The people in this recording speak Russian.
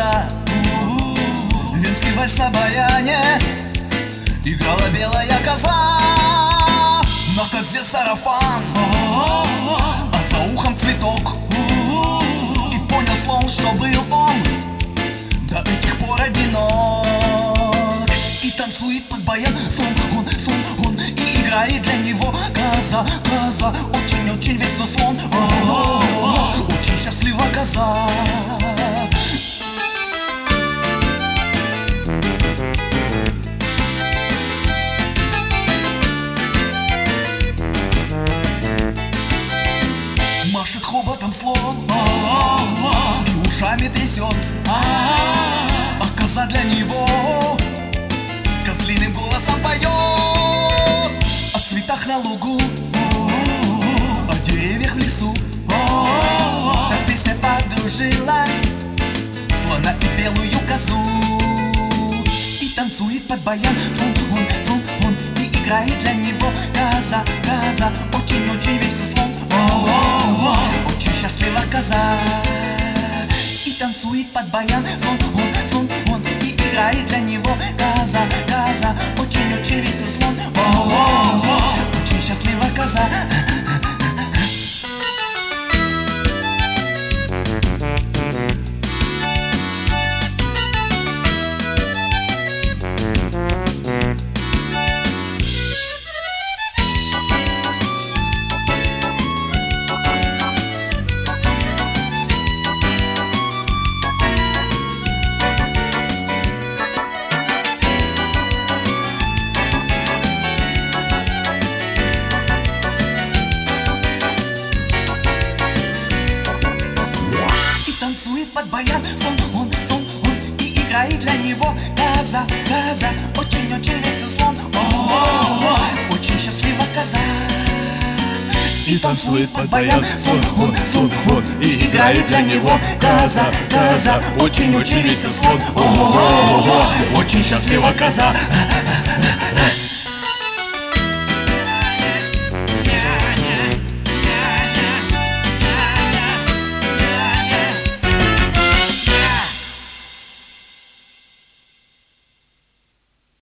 коза. Венский вальс на баяне играла белая коза. На козе сарафан, а за ухом цветок. И понял слон, что был он до этих пор одинок. И танцует под баян сон, и играет для него коза, коза. Очень-очень весел слон, очень счастлива коза. Машет хоботом слон и ушами трясет, а коза для него козлиным голосом поет. О цветах на лугу, о деревьях в лесу. Так песня подружила слона и белую козу. И танцует под баян слон, и играет для него коза, коза. Очень-очень весел слон, очень счастлива коза. И танцует под баян слон, и играет для него коза, коза. Очень-очень весел слон, очень счастлива коза. Танцует под баян слон, и играет для него коза, коза. Очень-очень весел слон, очень счастлива коза. И танцует под баян слон, и играет для него коза, коза. Очень-очень весел слон, очень счастлива коза.